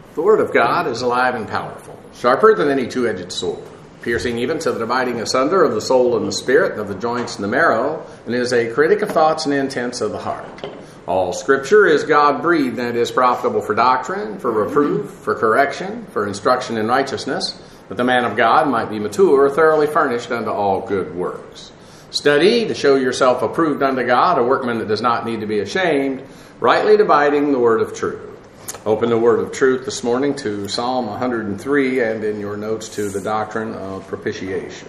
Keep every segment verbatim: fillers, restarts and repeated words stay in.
The Word of God is alive and powerful, sharper than any two-edged sword, piercing even to the dividing asunder of the soul and the spirit, of the joints and the marrow, and is a critic of thoughts and intents of the heart. All Scripture is God-breathed and is profitable for doctrine, for reproof, for correction, for instruction in righteousness, that the man of God might be mature, thoroughly furnished unto all good works. Study to show yourself approved unto God, a workman that does not need to be ashamed, rightly dividing the word of truth. Open the word of truth this morning to Psalm one hundred three and in your notes to the doctrine of propitiation.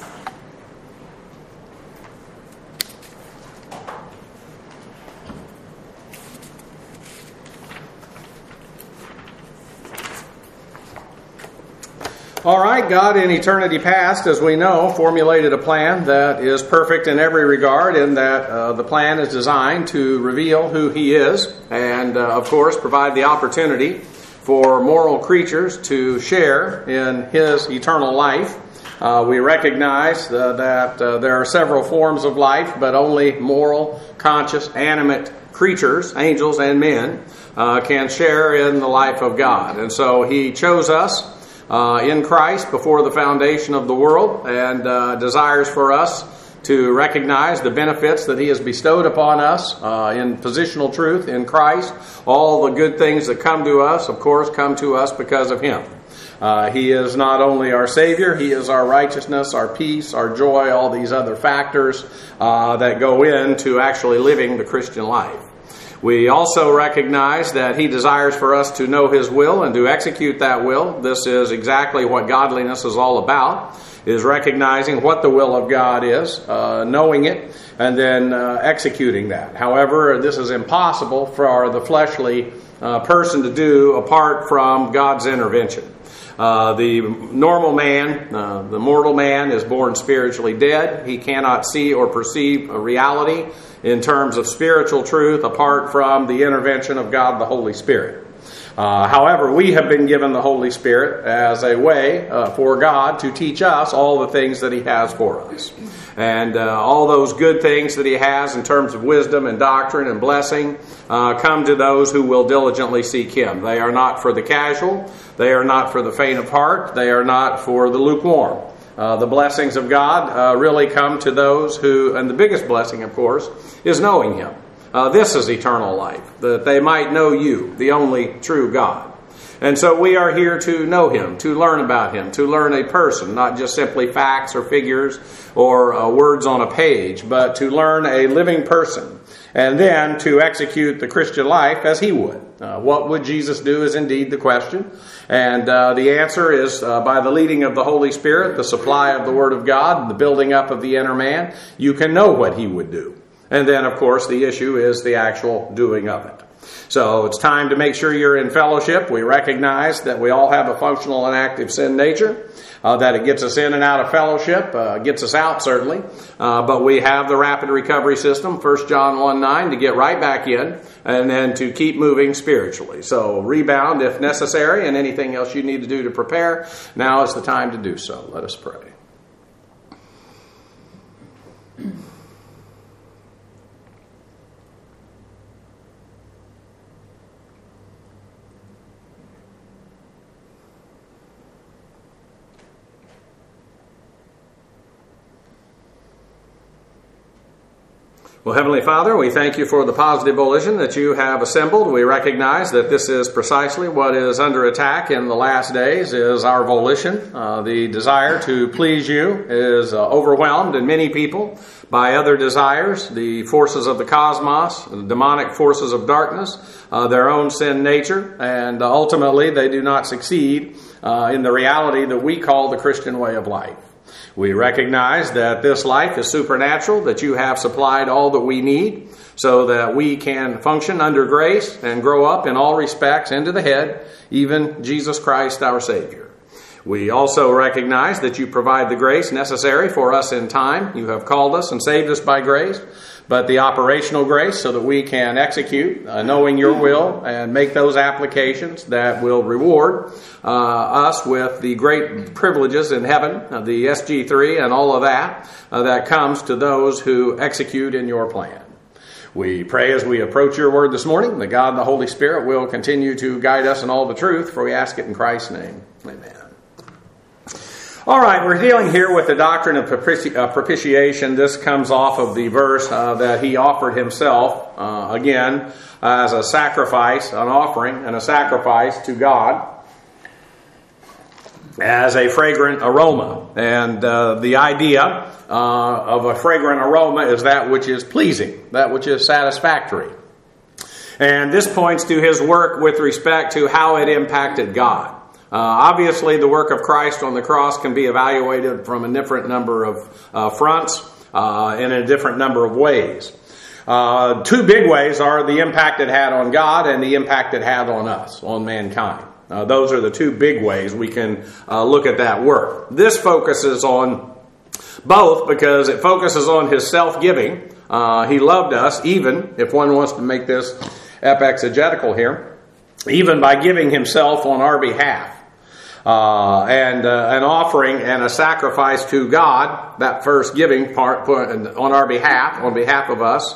All right, God in eternity past, as we know, formulated a plan that is perfect in every regard, in that uh, the plan is designed to reveal who He is and, uh, of course, provide the opportunity for moral creatures to share in His eternal life. Uh, we recognize uh, that uh, there are several forms of life, but only moral, conscious, animate creatures, angels and men, uh, can share in the life of God. And so He chose us Uh, in Christ before the foundation of the world, and uh, desires for us to recognize the benefits that He has bestowed upon us uh, in positional truth in Christ. All the good things that come to us, of course, come to us because of Him. Uh, he is not only our Savior, He is our righteousness, our peace, our joy, all these other factors uh, that go into actually living the Christian life. We also recognize that He desires for us to know His will and to execute that will. This is exactly what godliness is all about, is recognizing what the will of God is, uh, knowing it, and then uh, executing that. However, this is impossible for the fleshly uh, person to do apart from God's intervention. Uh, the normal man, uh, the mortal man, is born spiritually dead. He cannot see or perceive a reality in terms of spiritual truth apart from the intervention of God the Holy Spirit. Uh, however, we have been given the Holy Spirit as a way uh, for God to teach us all the things that He has for us. And uh, all those good things that He has in terms of wisdom and doctrine and blessing uh, come to those who will diligently seek Him. They are not for the casual. They are not for the faint of heart. They are not for the lukewarm. Uh, the blessings of God uh, really come to those who, and the biggest blessing, of course, is knowing Him. Uh, this is eternal life, that they might know You, the only true God. And so we are here to know Him, to learn about Him, to learn a person, not just simply facts or figures or uh, words on a page, but to learn a living person, and then to execute the Christian life as He would. Uh, what would Jesus do is indeed the question. And uh, the answer is uh, by the leading of the Holy Spirit, the supply of the Word of God, the building up of the inner man, you can know what He would do. And then, of course, the issue is the actual doing of it. So it's time to make sure you're in fellowship. We recognize that we all have a functional and active sin nature, uh, that it gets us in and out of fellowship, uh, gets us out certainly. Uh, but we have the rapid recovery system, First John one nine, to get right back in and then to keep moving spiritually. So rebound if necessary, and anything else you need to do to prepare, now is the time to do so. Let us pray. Well, Heavenly Father, we thank You for the positive volition that You have assembled. We recognize that this is precisely what is under attack in the last days, is our volition. Uh, the desire to please You is uh, overwhelmed in many people by other desires, the forces of the cosmos, the demonic forces of darkness, uh, their own sin nature, and uh, ultimately they do not succeed uh, in the reality that we call the Christian way of life. We recognize that this life is supernatural, that You have supplied all that we need so that we can function under grace and grow up in all respects into the head, even Jesus Christ our Savior. We also recognize that You provide the grace necessary for us in time. You have called us and saved us by grace, but the operational grace so that we can execute, uh, knowing Your will, and make those applications that will reward uh, us with the great privileges in heaven, uh, the S G three and all of that, uh, that comes to those who execute in Your plan. We pray as we approach your word this morning that God and the Holy Spirit will continue to guide us in all the truth, for we ask it in Christ's name. Amen. All right, we're dealing here with the doctrine of propiti- uh, propitiation. This comes off of the verse uh, that he offered himself, uh, again, as a sacrifice, an offering and a sacrifice to God as a fragrant aroma. And uh, the idea uh, of a fragrant aroma is that which is pleasing, that which is satisfactory. And this points to his work with respect to how it impacted God. Uh, obviously, the work of Christ on the cross can be evaluated from a different number of uh, fronts uh, in a different number of ways. Uh, two big ways are the impact it had on God and the impact it had on us, on mankind. Uh, those are the two big ways we can uh, look at that work. This focuses on both because it focuses on his self-giving. Uh, he loved us, even, if one wants to make this epexegetical here, even by giving himself on our behalf. Uh, and uh, an offering and a sacrifice to God, that first giving part on our behalf, on behalf of us,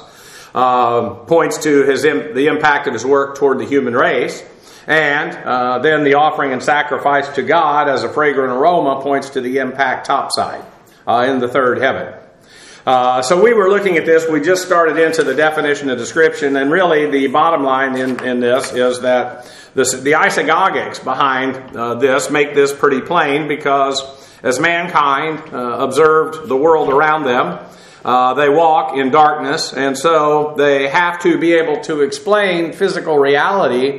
uh, points to his im- the impact of his work toward the human race. And uh, then the offering and sacrifice to God as a fragrant aroma points to the impact topside uh, in the third heaven. Uh, so we were looking at this. We just started into the definition and description, and really the bottom line in, in this is that this, the isagogics behind uh, this make this pretty plain, because as mankind uh, observed the world around them, uh, they walk in darkness, and so they have to be able to explain physical reality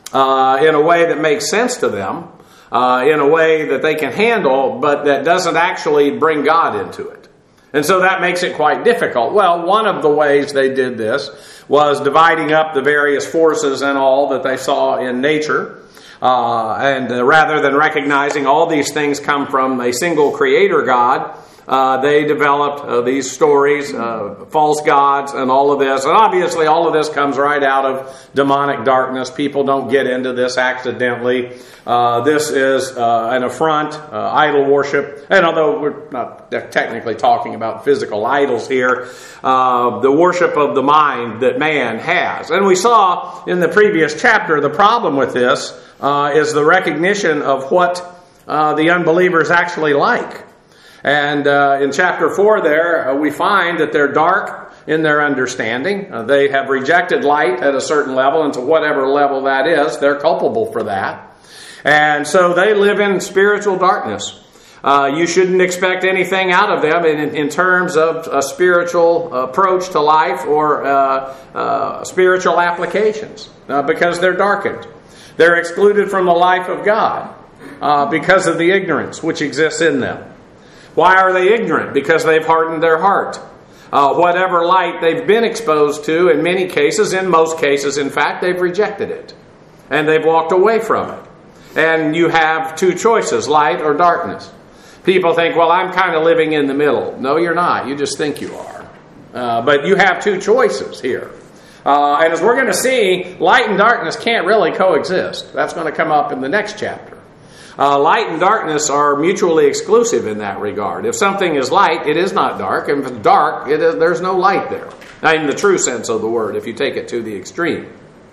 uh, in a way that makes sense to them, uh, in a way that they can handle, but that doesn't actually bring God into it. And so that makes it quite difficult. Well, one of the ways they did this was dividing up the various forces and all that they saw in nature. Uh, and uh, rather than recognizing all these things come from a single creator God, uh, they developed uh, these stories, uh, false gods and all of this. And obviously all of this comes right out of demonic darkness. People don't get into this accidentally. Uh, this is uh, an affront, uh, idol worship. And although we're not technically talking about physical idols here, uh, the worship of the mind that man has. And we saw in the previous chapter the problem with this uh, is the recognition of what uh, the unbelievers actually like. And uh, in chapter four there, uh, we find that they're dark in their understanding. Uh, they have rejected light at a certain level, and to whatever level that is, they're culpable for that. And so they live in spiritual darkness. Uh, you shouldn't expect anything out of them in, in terms of a spiritual approach to life or uh, uh, spiritual applications uh, because they're darkened. They're excluded from the life of God uh, because of the ignorance which exists in them. Why are they ignorant? Because they've hardened their heart. Uh, whatever light they've been exposed to, in many cases, in most cases, in fact, they've rejected it. And they've walked away from it. And you have two choices, light or darkness. People think, well, I'm kind of living in the middle. No, you're not. You just think you are. Uh, but you have two choices here. Uh, and as we're going to see, light and darkness can't really coexist. That's going to come up in the next chapter. Uh, light and darkness are mutually exclusive in that regard. If something is light, it is not dark. And if it's dark, it is, there's no light there. Now, in the true sense of the word, if you take it to the extreme.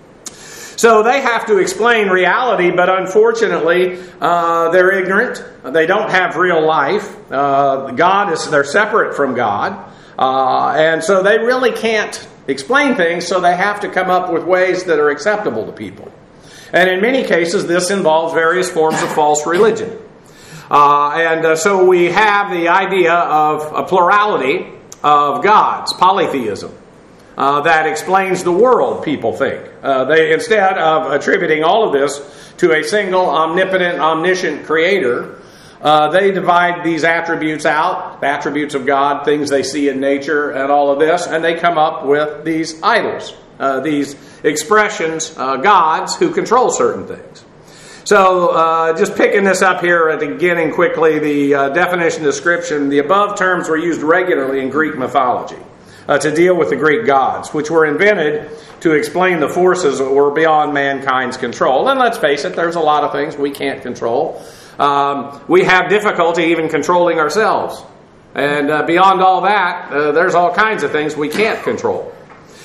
So they have to explain reality, but unfortunately, uh, they're ignorant. They don't have real life. Uh, God is, they're separate from God. Uh, and so they really can't explain things, so they have to come up with ways that are acceptable to people. And in many cases, this involves various forms of false religion. Uh, and uh, so we have the idea of a plurality of gods, polytheism. Uh, that explains the world, people think. Uh, they instead of attributing all of this to a single omnipotent, omniscient creator, uh, they divide these attributes out, the attributes of God, things they see in nature, and all of this, and they come up with these idols, uh, these expressions, uh, gods who control certain things. So, uh, just picking this up here at the beginning quickly, the uh, definition description, the above terms were used regularly in Greek mythology. Uh, to deal with the Greek gods, which were invented to explain the forces that were beyond mankind's control. And let's face it, there's a lot of things we can't control. Um, we have difficulty even controlling ourselves. And uh, beyond all that, uh, there's all kinds of things we can't control.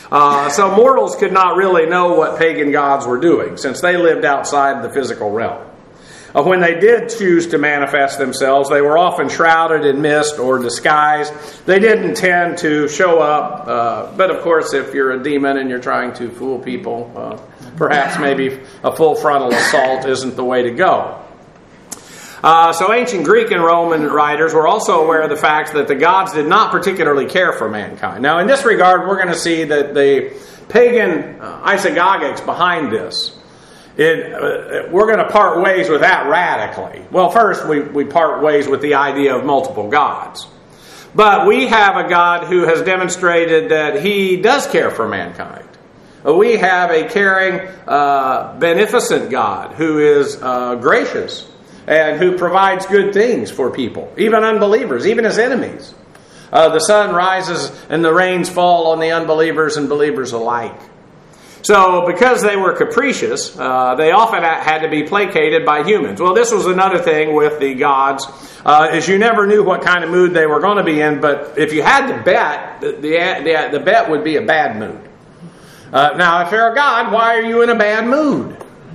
Uh, so mortals could not really know what pagan gods were doing, since they lived outside the physical realm. Uh, when they did choose to manifest themselves, they were often shrouded in mist or disguise. They didn't tend to show up. Uh, but of course, if you're a demon and you're trying to fool people, uh, perhaps maybe a full frontal assault isn't the way to go. Uh, so ancient Greek and Roman writers were also aware of the fact that the gods did not particularly care for mankind. Now, in this regard, we're going to see that the pagan uh, isagogics behind this, it, uh, we're going to part ways with that radically. Well, first, we, we part ways with the idea of multiple gods. But we have a God who has demonstrated that he does care for mankind. We have a caring, uh, beneficent God who is uh, gracious and who provides good things for people, even unbelievers, even his enemies. Uh, the sun rises and the rains fall on the unbelievers and believers alike. So because they were capricious, uh, they often had to be placated by humans. Well, this was another thing with the gods, uh, is you never knew what kind of mood they were going to be in, but if you had to bet, the, the, the bet would be a bad mood. Uh, now, if you're a god, why are you in a bad mood?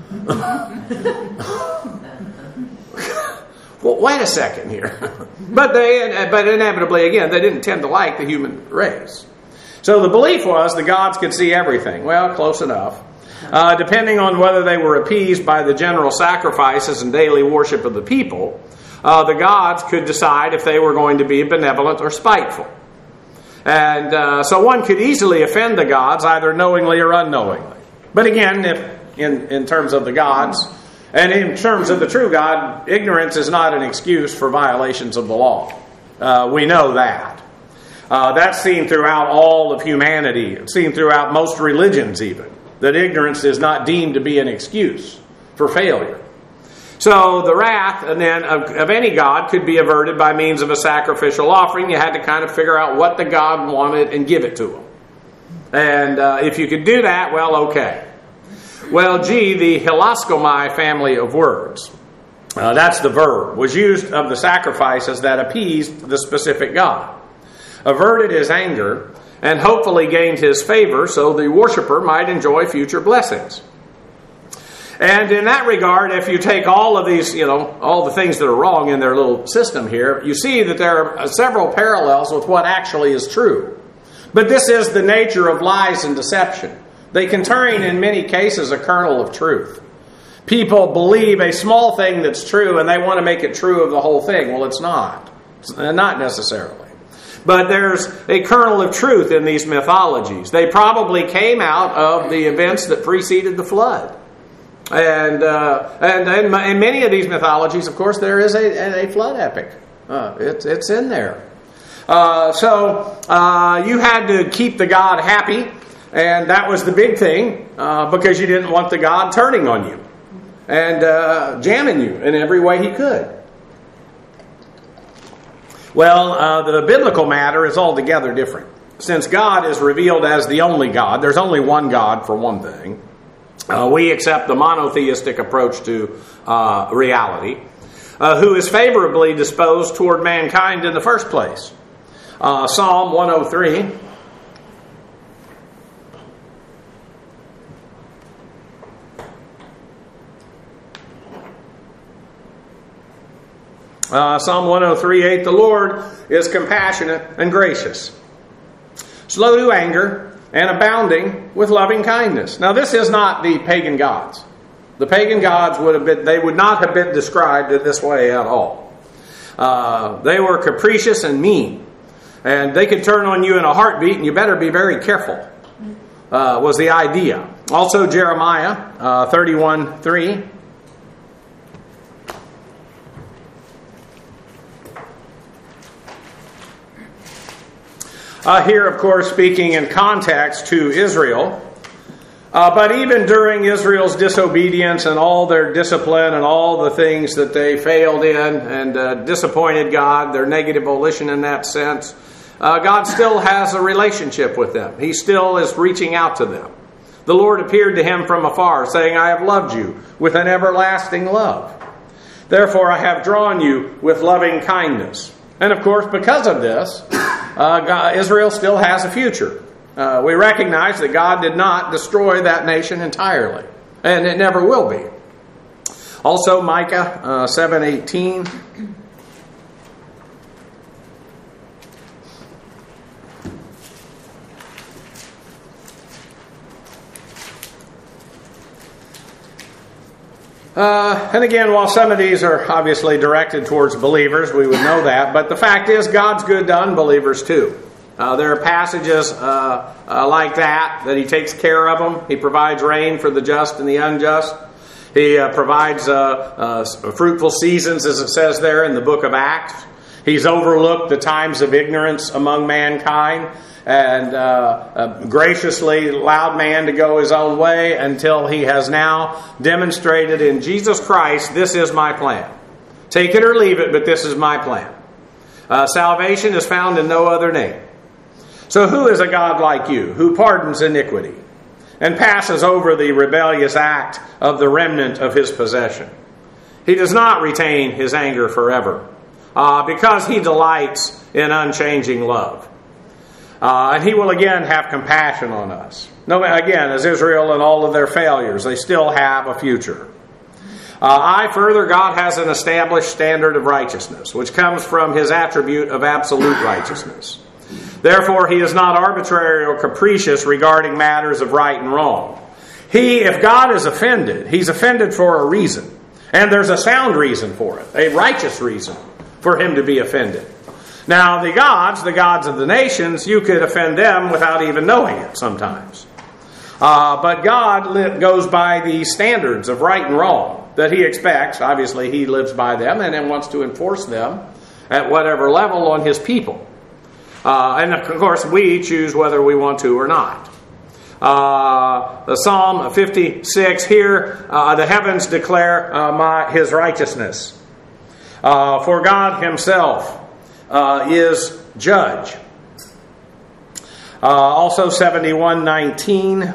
Well, wait a second here. but they, but inevitably, again, they didn't tend to like the human race. So the belief was the gods could see everything. Well, close enough. Uh, depending on whether they were appeased by the general sacrifices and daily worship of the people, uh, the gods could decide if they were going to be benevolent or spiteful. And uh, so one could easily offend the gods, either knowingly or unknowingly. But again, if in, in terms of the gods, and in terms of the true God, ignorance is not an excuse for violations of the law. Uh, we know that. Uh, that's seen throughout all of humanity. It's seen throughout most religions even. That ignorance is not deemed to be an excuse for failure. So the wrath and then of, of any god could be averted by means of a sacrificial offering. You had to kind of figure out what the god wanted and give it to him. And uh, if you could do that, well, okay. Well, G, the hilaskomai family of words, uh, that's the verb, was used of the sacrifices that appeased the specific god, averted his anger, and hopefully gained his favor so the worshiper might enjoy future blessings. And in that regard, if you take all of these, you know, all the things that are wrong in their little system here, you see that there are several parallels with what actually is true. But this is the nature of lies and deception. They contain, in many cases, a kernel of truth. People believe a small thing that's true, and they want to make it true of the whole thing. Well, it's not. It's not necessarily. But there's a kernel of truth in these mythologies. They probably came out of the events that preceded the flood. And uh, and, and in many of these mythologies, of course, there is a, a flood epic. Uh, it's, it's in there. Uh, so uh, you had to keep the god happy. And that was the big thing, uh, because you didn't want the god turning on you and uh, jamming you in every way he could. Well, uh, the biblical matter is altogether different. Since God is revealed as the only God, there's only one God for one thing, uh, we accept the monotheistic approach to uh, reality, uh, who is favorably disposed toward mankind in the first place. Uh, Psalm one oh three... Uh, Psalm one oh three eight, the Lord is compassionate and gracious, slow to anger, and abounding with loving kindness. Now, this is not the pagan gods. The pagan gods would have been, they would not have been described in this way at all. Uh, they were capricious and mean, and they could turn on you in a heartbeat, and you better be very careful, uh, was the idea. Also, Jeremiah uh, thirty-one three. Uh, here, of course, speaking in context to Israel. Uh, but even during Israel's disobedience and all their discipline and all the things that they failed in and uh, disappointed God, their negative volition in that sense, uh, God still has a relationship with them. He still is reaching out to them. The Lord appeared to him from afar, saying, I have loved you with an everlasting love. Therefore I have drawn you with loving kindness. And of course, because of this, uh, God, Israel still has a future. Uh, we recognize that God did not destroy that nation entirely, and it never will be. Also, Micah uh, seven eighteen. Uh, and again, while some of these are obviously directed towards believers, we would know that, but the fact is God's good to unbelievers too. Uh, there are passages uh, uh, like that, that He takes care of them. He provides rain for the just and the unjust. He uh, provides uh, uh, fruitful seasons, as it says there in the book of Acts. He's overlooked the times of ignorance among mankind and uh, uh, graciously allowed man to go his own way until He has now demonstrated in Jesus Christ, this is my plan. Take it or leave it, but this is my plan. Uh, salvation is found in no other name. So who is a God like you, who pardons iniquity and passes over the rebellious act of the remnant of His possession? He does not retain His anger forever, uh, because He delights in unchanging love. Uh, and He will again have compassion on us. No, again, as Israel and all of their failures, they still have a future. Uh, I further, God has an established standard of righteousness, which comes from His attribute of absolute righteousness. Therefore, He is not arbitrary or capricious regarding matters of right and wrong. He, if God is offended, He's offended for a reason. And there's a sound reason for it, a righteous reason for Him to be offended. Now, the gods, the gods of the nations, you could offend them without even knowing it sometimes. Uh, but God li- goes by the standards of right and wrong that He expects. Obviously, He lives by them and then wants to enforce them at whatever level on His people. Uh, and of course, we choose whether we want to or not. Uh, the Psalm fifty-six here, uh, the heavens declare uh, my, His righteousness. Uh, for God Himself uh, is judge. Uh, also seventy-one nineteen.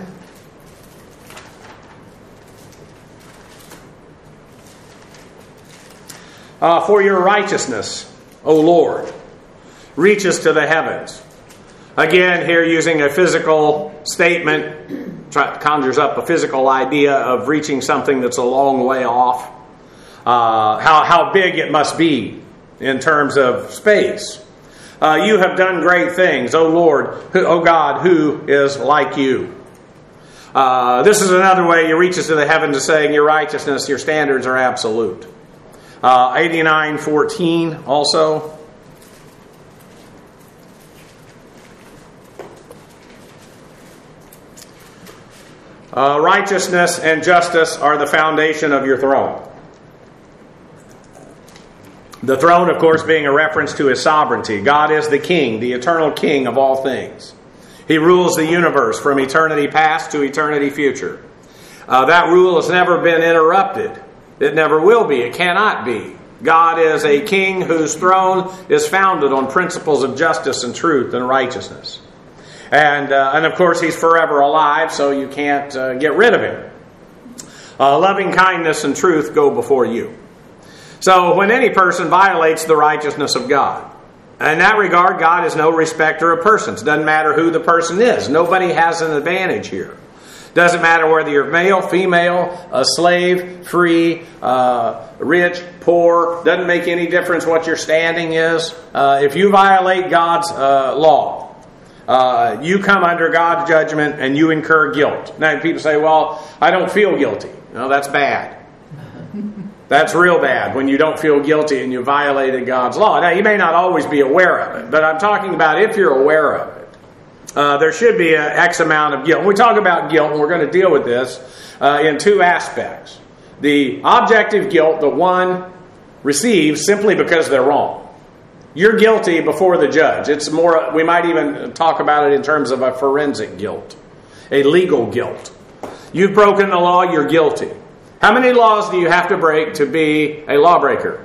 Uh, for your righteousness, O Lord, reaches to the heavens. Again, here using a physical statement, try, conjures up a physical idea of reaching something that's a long way off. Uh, how, how big it must be in terms of space. Uh, you have done great things, O Lord, who, O God, who is like you. Uh, this is another way He reaches to the heavens to saying your righteousness, your standards are absolute. Uh, eighty-nine fourteen also. Uh, righteousness and justice are the foundation of your throne. The throne, of course, being a reference to His sovereignty. God is the King, the eternal King of all things. He rules the universe from eternity past to eternity future. Uh, that rule has never been interrupted. It never will be. It cannot be. God is a King whose throne is founded on principles of justice and truth and righteousness. And, uh, and of course, He's forever alive, so you can't uh, get rid of Him. Uh, loving kindness and truth go before you. So when any person violates the righteousness of God, in that regard, God is no respecter of persons. Doesn't matter who the person is. Nobody has an advantage here. Doesn't matter whether you're male, female, a slave, free, uh, rich, poor. Doesn't make any difference what your standing is. Uh, if you violate God's uh, law, uh, you come under God's judgment and you incur guilt. Now people say, well, I don't feel guilty. No, that's bad. That's real bad when you don't feel guilty and you violated God's law. Now, you may not always be aware of it, but I'm talking about if you're aware of it. Uh, there should be an X amount of guilt. When we talk about guilt, and we're going to deal with this uh, in two aspects. The objective guilt that one receives simply because they're wrong. You're guilty before the judge. It's more, we might even talk about it in terms of a forensic guilt, a legal guilt. You've broken the law, you're guilty. How many laws do you have to break to be a lawbreaker?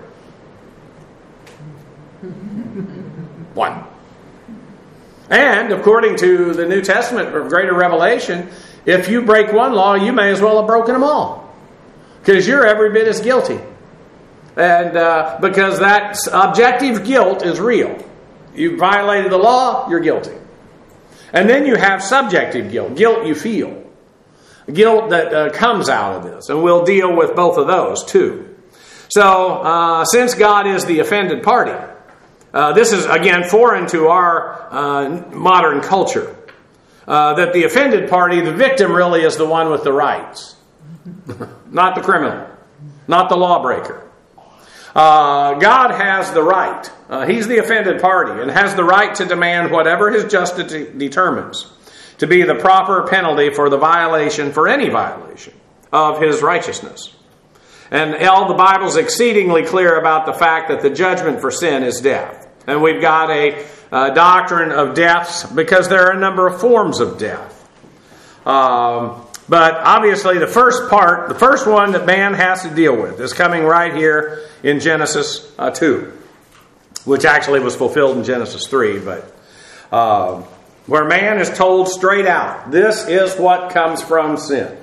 One. And according to the New Testament or greater revelation, if you break one law, you may as well have broken them all. Because you're every bit as guilty. And uh, because that objective guilt is real. You violated the law, you're guilty. And then you have subjective guilt, guilt you feel. Guilt that uh, comes out of this. And we'll deal with both of those too. So, uh, since God is the offended party, uh, this is, again, foreign to our uh, modern culture. Uh, that the offended party, the victim really is the one with the rights. Not the criminal. Not the lawbreaker. Uh, God has the right. Uh, he's the offended party and has the right to demand whatever his justice de- determines to be the proper penalty for the violation, for any violation of his righteousness. And all the Bible's exceedingly clear about the fact that the judgment for sin is death. And we've got a, a doctrine of deaths because there are a number of forms of death. Um, but obviously the first part, the first one that man has to deal with is coming right here in Genesis uh, two, which actually was fulfilled in Genesis three, but uh, where man is told straight out, this is what comes from sin.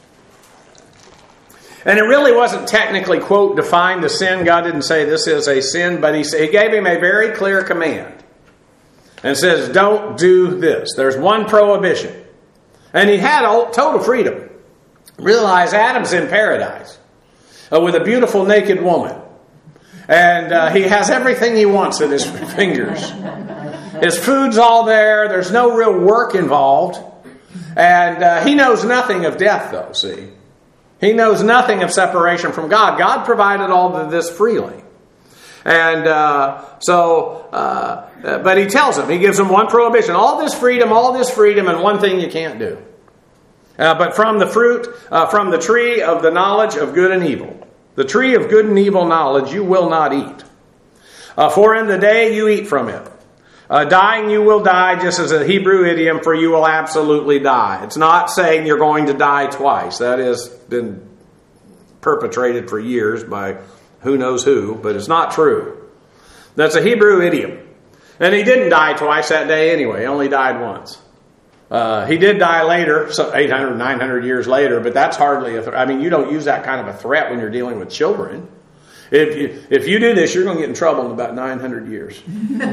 And it really wasn't technically, quote, defined as sin. God didn't say this is a sin, but he, he gave him a very clear command. And says, don't do this. There's one prohibition. And he had total freedom. Realize Adam's in paradise uh, with a beautiful naked woman. And uh, he has everything he wants at his fingers. His food's all there. There's no real work involved. And uh, he knows nothing of death, though, see. He knows nothing of separation from God. God provided all of this freely. And uh, so, uh, but he tells him, he gives him one prohibition. All this freedom, all this freedom, and one thing you can't do. Uh, but from the fruit, uh, from the tree of the knowledge of good and evil, the tree of good and evil knowledge you will not eat. Uh, for in the day you eat from it, uh, dying you will die, just as a Hebrew idiom, for you will absolutely die. It's not saying you're going to die twice. That has been perpetrated for years by who knows who, but it's not true. That's a Hebrew idiom. And he didn't die twice that day anyway. He only died once. Uh, he did die later, so eight hundred, nine hundred years later, but that's hardly a threat. I mean, you don't use that kind of a threat when you're dealing with children. If you, if you do this, you're going to get in trouble in about nine hundred years.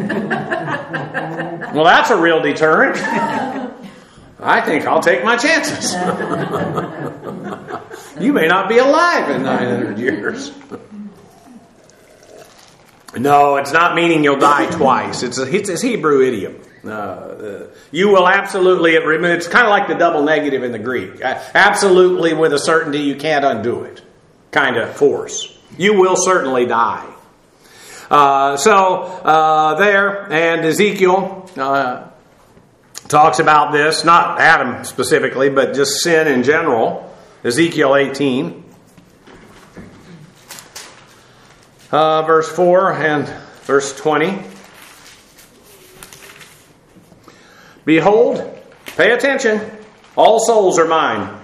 Well, that's a real deterrent. I think I'll take my chances. You may not be alive in nine hundred years. No, it's not meaning you'll die twice. It's a, it's a Hebrew idiom. Uh, uh, you will absolutely, it removes, it's kind of like the double negative in the Greek. Uh, absolutely, with a certainty, you can't undo it. Kind of force. You will certainly die. Uh, so, uh, there, and Ezekiel uh, talks about this, not Adam specifically, but just sin in general. Ezekiel eighteen. Uh, verse four and verse twenty. Behold, pay attention, all souls are mine.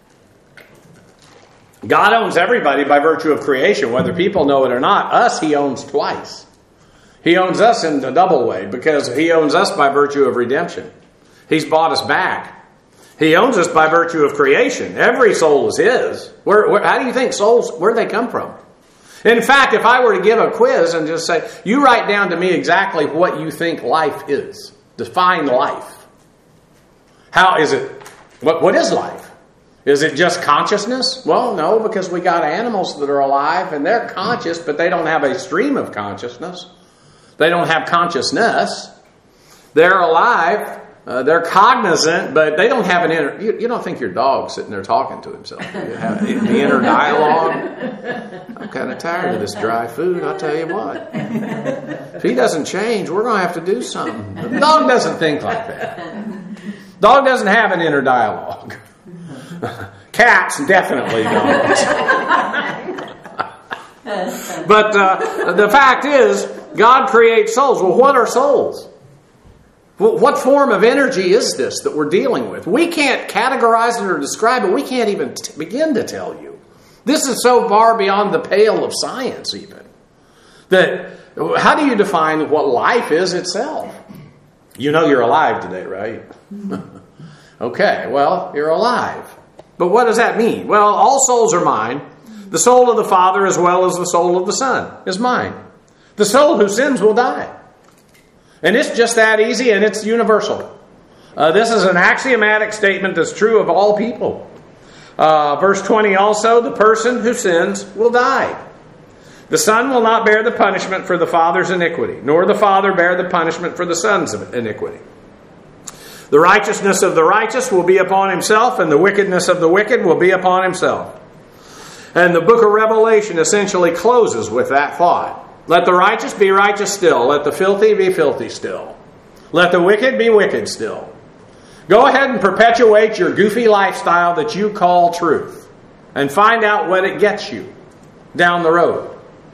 God owns everybody by virtue of creation, whether people know it or not. Us, he owns twice. He owns us in a double way because he owns us by virtue of redemption. He's bought us back. He owns us by virtue of creation. Every soul is his. Where, where, how do you think souls, where do they come from? In fact, if I were to give a quiz and just say, you write down to me exactly what you think life is. Define life. How is it? What, what is life? Is it just consciousness? Well, no, because we got animals that are alive and they're conscious, but they don't have a stream of consciousness. They don't have consciousness. They're alive. Uh, they're cognizant, but they don't have an inner... You, you don't think your dog's sitting there talking to himself. You have the inner dialogue. I'm kind of tired of this dry food, I'll tell you what. If he doesn't change, we're going to have to do something. The dog doesn't think like that. Dog doesn't have an inner dialogue. Cats definitely don't. But uh, the fact is, God creates souls. Well, what are souls? What form of energy is this that we're dealing with? We can't categorize it or describe it. We can't even t- begin to tell you. This is so far beyond the pale of science even. That, how do you define what life is itself? You know you're alive today, right? Okay, well, you're alive. But what does that mean? Well, all souls are mine. The soul of the Father as well as the soul of the Son is mine. The soul who sins will die. And it's just that easy and it's universal. Uh, this is an axiomatic statement that's true of all people. Uh, verse twenty also, the person who sins will die. The son will not bear the punishment for the father's iniquity, nor the father bear the punishment for the son's iniquity. The righteousness of the righteous will be upon himself, and the wickedness of the wicked will be upon himself. And the book of Revelation essentially closes with that thought. Let the righteous be righteous still. Let the filthy be filthy still. Let the wicked be wicked still. Go ahead and perpetuate your goofy lifestyle that you call truth, and find out what it gets you down the road.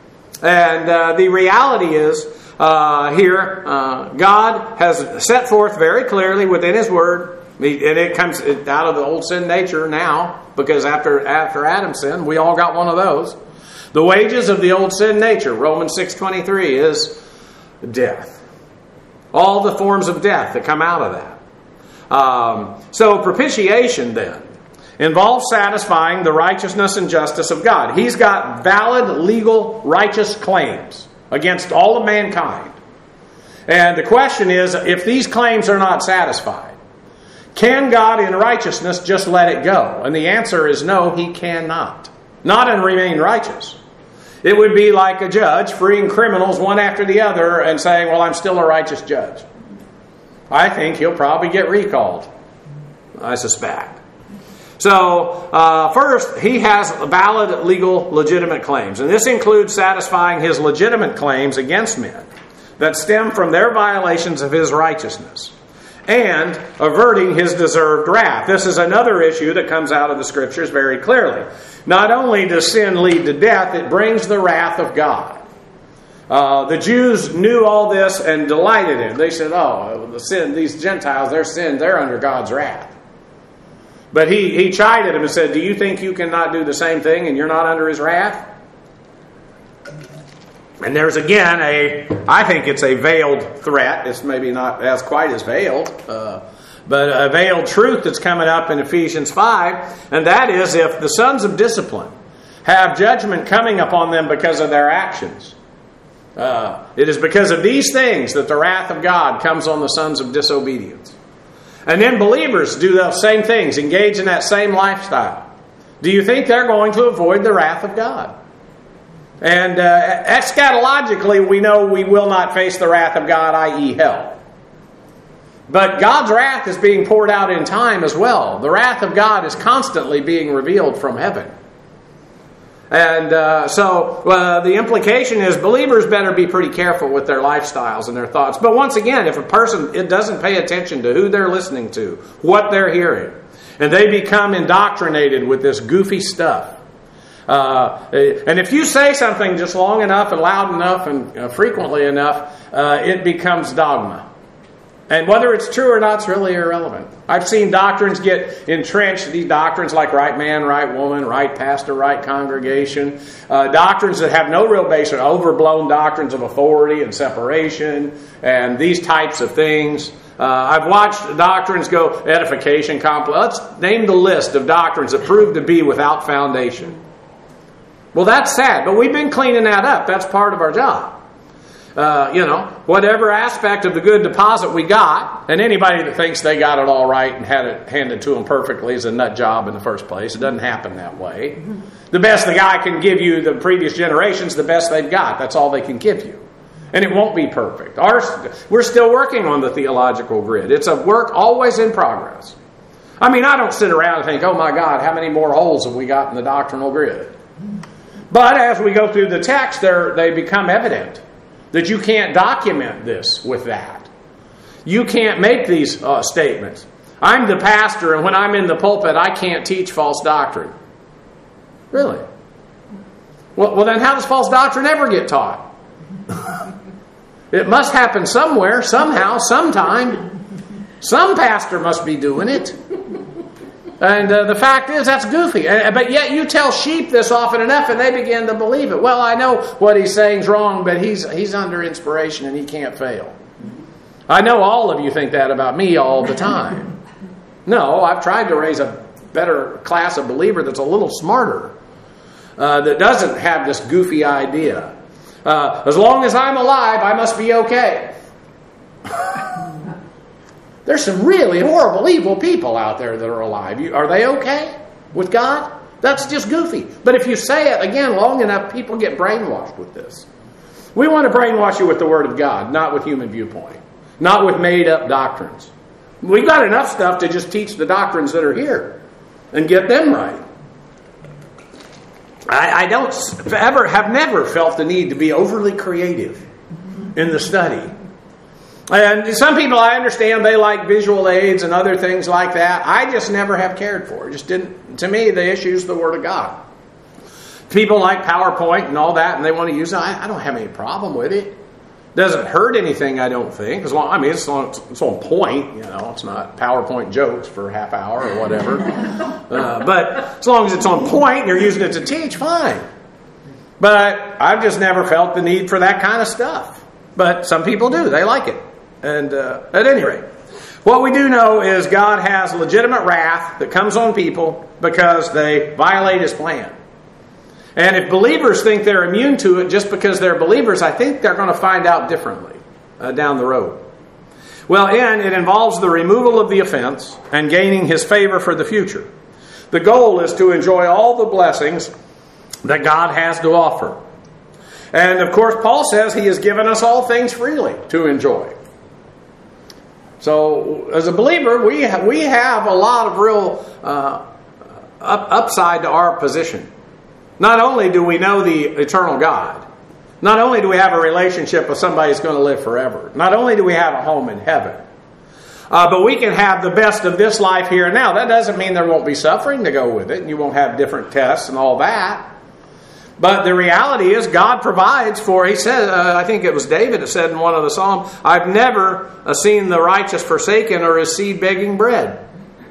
And uh, the reality is, uh, here, uh, God has set forth very clearly within His Word, and it comes out of the old sin nature now, because after after Adam's sin, we all got one of those. The wages of the old sin nature, Romans six twenty-three, is death. All the forms of death that come out of that. Um, so propitiation then involves satisfying the righteousness and justice of God. He's got valid, legal, righteous claims against all of mankind. And the question is, if these claims are not satisfied, can God in righteousness just let it go? And the answer is no, He cannot. Not and remain righteous. It would be like a judge freeing criminals one after the other and saying, well, I'm still a righteous judge. I think he'll probably get recalled. I suspect. So, uh, first, he has valid, legal, legitimate claims. And this includes satisfying his legitimate claims against men that stem from their violations of his righteousness, and averting his deserved wrath. This is another issue that comes out of the Scriptures very clearly. Not only does sin lead to death, it brings the wrath of God. Uh, the Jews knew all this and delighted in it. They said, oh, the sin, these Gentiles, their sin, they're under God's wrath. But he, he chided them and said, do you think you cannot do the same thing and you're not under His wrath? And there's again a, I think it's a veiled threat. It's maybe not as quite as veiled, uh, but a veiled truth that's coming up in Ephesians five. And that is, if the sons of discipline have judgment coming upon them because of their actions, uh, it is because of these things that the wrath of God comes on the sons of disobedience. And then believers do those same things, engage in that same lifestyle. Do you think they're going to avoid the wrath of God? And uh, eschatologically, we know we will not face the wrath of God, that is hell. But God's wrath is being poured out in time as well. The wrath of God is constantly being revealed from heaven. And uh, so uh, the implication is believers better be pretty careful with their lifestyles and their thoughts. But once again, if a person it doesn't pay attention to who they're listening to, what they're hearing, and they become indoctrinated with this goofy stuff, Uh, and if you say something just long enough and loud enough and uh, frequently enough, uh, it becomes dogma. And whether it's true or not is really irrelevant. I've seen doctrines get entrenched, these doctrines like right man, right woman, right pastor, right congregation, uh, doctrines that have no real basis, overblown doctrines of authority and separation and these types of things. Uh, I've watched doctrines go edification, complex. Let's name the list of doctrines that prove to be without foundation. Well, that's sad, but we've been cleaning that up. That's part of our job. Uh, you know, whatever aspect of the good deposit we got, and anybody that thinks they got it all right and had it handed to them perfectly is a nut job in the first place. It doesn't happen that way. The best the guy can give you, the previous generations, the best they've got. That's all they can give you. And it won't be perfect. Ours, we're still working on the theological grid. It's a work always in progress. I mean, I don't sit around and think, oh my God, how many more holes have we got in the doctrinal grid? But as we go through the text, they become evident that you can't document this with that. You can't make these uh, statements. I'm the pastor, and when I'm in the pulpit, I can't teach false doctrine. Really? Well, well then how does false doctrine ever get taught? It must happen somewhere, somehow, sometime. Some pastor must be doing it. And uh, the fact is, that's goofy. Uh, but yet you tell sheep this often enough and they begin to believe it. Well, I know what he's saying is wrong, but he's he's under inspiration and he can't fail. I know all of you think that about me all the time. No, I've tried to raise a better class of believer that's a little smarter, uh, that doesn't have this goofy idea. Uh, as long as I'm alive, I must be okay. There's some really horrible, evil people out there that are alive. You, are they okay with God? That's just goofy. But if you say it again long enough, people get brainwashed with this. We want to brainwash you with the Word of God, not with human viewpoint, not with made-up doctrines. We've got enough stuff to just teach the doctrines that are here and get them right. I, I don't ever have never felt the need to be overly creative in the study. And some people, I understand, they like visual aids and other things like that. I just never have cared for it. Just didn't. To me, the issue is the Word of God. People like PowerPoint and all that, and they want to use it. I, I don't have any problem with it. Doesn't hurt anything, I don't think. As long, I mean, it's on, it's on point. You know, it's not PowerPoint jokes for a half hour or whatever. uh, but as long as it's on point and you're using it to teach, fine. But I've just never felt the need for that kind of stuff. But some people do. They like it. And uh, at any rate, what we do know is God has legitimate wrath that comes on people because they violate His plan. And if believers think they're immune to it just because they're believers, I think they're going to find out differently uh, down the road. Well, and it involves the removal of the offense and gaining His favor for the future. The goal is to enjoy all the blessings that God has to offer. And of course, Paul says He has given us all things freely to enjoy. So, as a believer, we have, we have a lot of real uh, up, upside to our position. Not only do we know the eternal God, not only do we have a relationship with somebody who's going to live forever, not only do we have a home in heaven, uh, but we can have the best of this life here and now. That doesn't mean there won't be suffering to go with it, and you won't have different tests and all that. But the reality is God provides for, he said, uh, I think it was David that said in one of the Psalms, I've never uh, seen the righteous forsaken or his seed begging bread.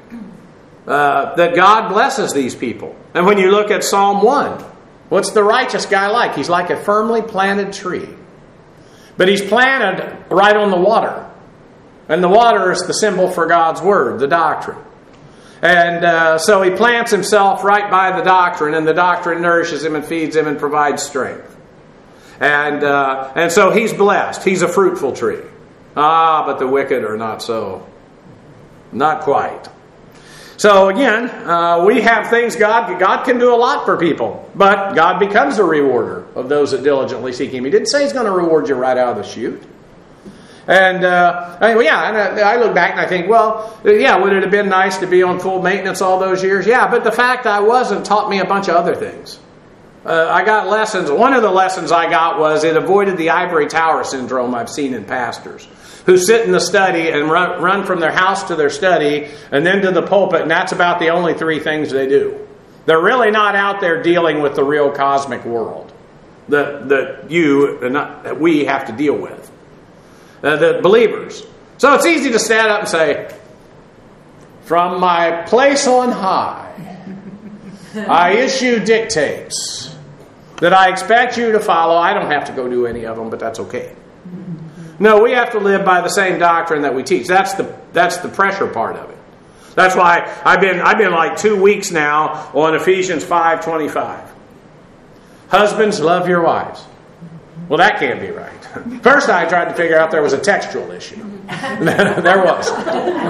Uh, that God blesses these people. And when you look at Psalm one, what's the righteous guy like? He's like a firmly planted tree. But he's planted right on the water. And the water is the symbol for God's Word, the doctrine. And uh, so he plants himself right by the doctrine, and the doctrine nourishes him and feeds him and provides strength. And uh, and so he's blessed. He's a fruitful tree. Ah, but the wicked are not so. Not quite. So again, uh, we have things God God can do a lot for people, but God becomes a rewarder of those that diligently seek Him. He didn't say He's going to reward you right out of the chute. And uh, I mean, yeah, and I look back and I think, well, yeah, would it have been nice to be on full maintenance all those years? Yeah, but the fact I wasn't taught me a bunch of other things. Uh, I got lessons. One of the lessons I got was it avoided the ivory tower syndrome I've seen in pastors who sit in the study and run, run from their house to their study and then to the pulpit, and that's about the only three things they do. They're really not out there dealing with the real cosmic world that, that you and not, that we have to deal with. Uh, the believers. So it's easy to stand up and say, from my place on high, I issue dictates that I expect you to follow. I don't have to go do any of them, but that's okay. No, we have to live by the same doctrine that we teach. That's the that's the pressure part of it. That's why I've been I've been like two weeks now on Ephesians five twenty-five. Husbands, love your wives. Well, that can't be right. First, I tried to figure out there was a textual issue. There wasn't.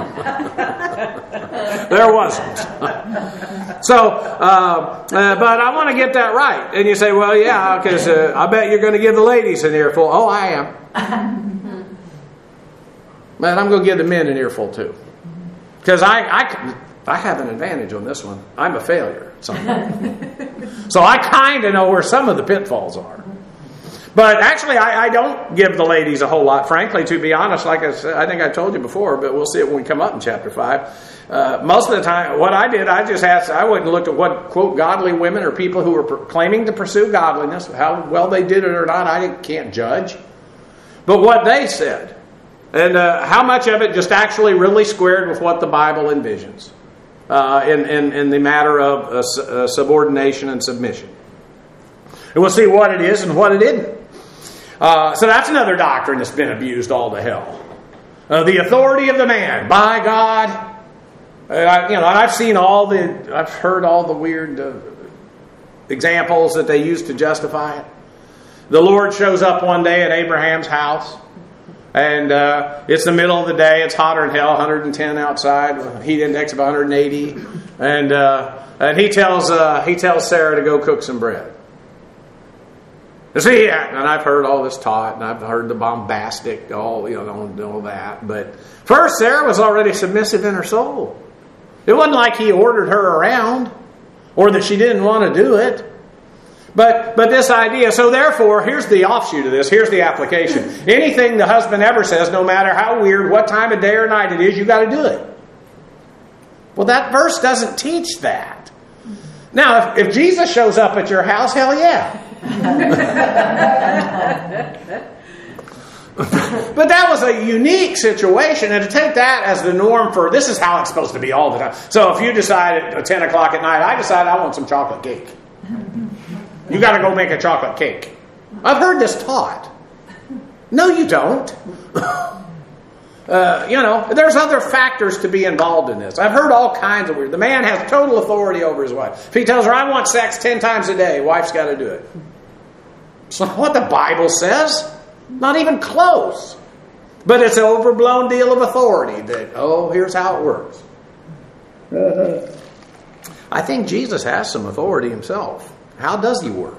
There wasn't. So, uh, uh, but I want to get that right. And you say, well, yeah, because uh, I bet you're going to give the ladies an earful. Oh, I am. Man, I'm going to give the men an earful too. Because I, I, I have an advantage on this one. I'm a failure. So, so I kind of know where some of the pitfalls are. But actually, I, I don't give the ladies a whole lot, frankly, to be honest. Like I said, I think I told you before, but we'll see it when we come up in chapter five. Uh, most of the time, what I did, I just asked, I wouldn't look at what, quote, godly women or people who were claiming to pursue godliness, how well they did it or not, I can't judge. But what they said, and uh, how much of it just actually really squared with what the Bible envisions uh, in, in, in the matter of uh, uh, subordination and submission. And we'll see what it is and what it isn't. Uh, so that's another doctrine that's been abused all to hell. Uh, the authority of the man by God. Uh, I, you know, I've seen all the, I've heard all the weird uh, examples that they use to justify it. The Lord shows up one day at Abraham's house, And uh, it's the middle of the day. It's hotter than hell, one hundred ten outside. Heat index of one hundred eighty. And uh, and he tells uh, he tells Sarah to go cook some bread. And see, and I've heard all this taught, and I've heard the bombastic, all you know, all that. But first, Sarah was already submissive in her soul. It wasn't like he ordered her around, or that she didn't want to do it. But but this idea, so therefore, here's the offshoot of this. Here's the application. Anything the husband ever says, no matter how weird, what time of day or night it is, you got to do it. Well, that verse doesn't teach that. Now, if, if Jesus shows up at your house, hell yeah. But that was a unique situation, and to take that as the norm for this is how it's supposed to be all the time. So if you decide at ten o'clock at night, I decide I want some chocolate cake. You got to go make a chocolate cake. I've heard this taught. No, you don't. Uh, you know, there's other factors to be involved in this. I've heard all kinds of weird. The man has total authority over his wife. If he tells her, I want sex ten times a day, wife's got to do it. It's not what the Bible says. Not even close. But it's an overblown deal of authority that, oh, here's how it works. Uh, I think Jesus has some authority himself. How does he work?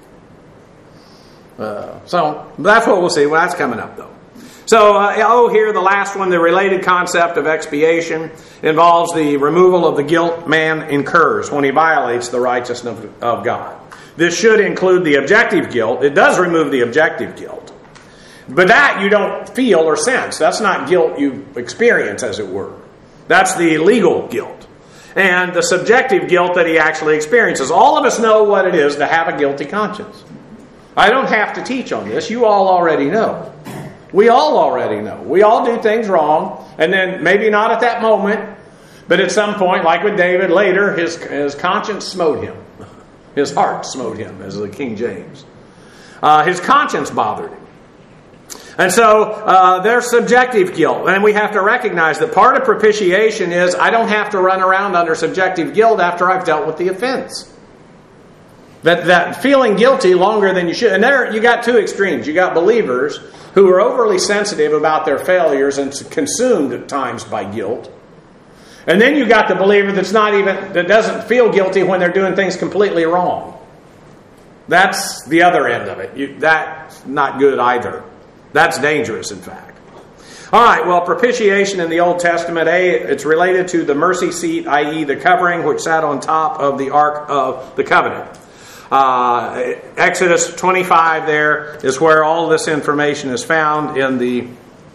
Uh, so that's what we'll see. Well, that's coming up, though. So, uh, oh, here, the last one, the related concept of expiation involves the removal of the guilt man incurs when he violates the righteousness of, of God. This should include the objective guilt. It does remove the objective guilt. But that you don't feel or sense. That's not guilt you experience, as it were. That's the legal guilt. And the subjective guilt that he actually experiences. All of us know what it is to have a guilty conscience. I don't have to teach on this. You all already know. We all already know. We all do things wrong, and then maybe not at that moment, but at some point, like with David, later, his, his conscience smote him. His heart smote him, as the King James. Uh, his conscience bothered him. And so uh, there's subjective guilt, and we have to recognize that part of propitiation is I don't have to run around under subjective guilt after I've dealt with the offense. That that feeling guilty longer than you should. And there you got two extremes. You got believers who are overly sensitive about their failures and consumed at times by guilt. And then you got the believer that's not even that doesn't feel guilty when they're doing things completely wrong. That's the other end of it. You, that's not good either. That's dangerous, in fact. All right, well, propitiation in the Old Testament, A, it's related to the mercy seat, that is the covering which sat on top of the Ark of the Covenant. Uh, Exodus twenty-five there is where all this information is found in the...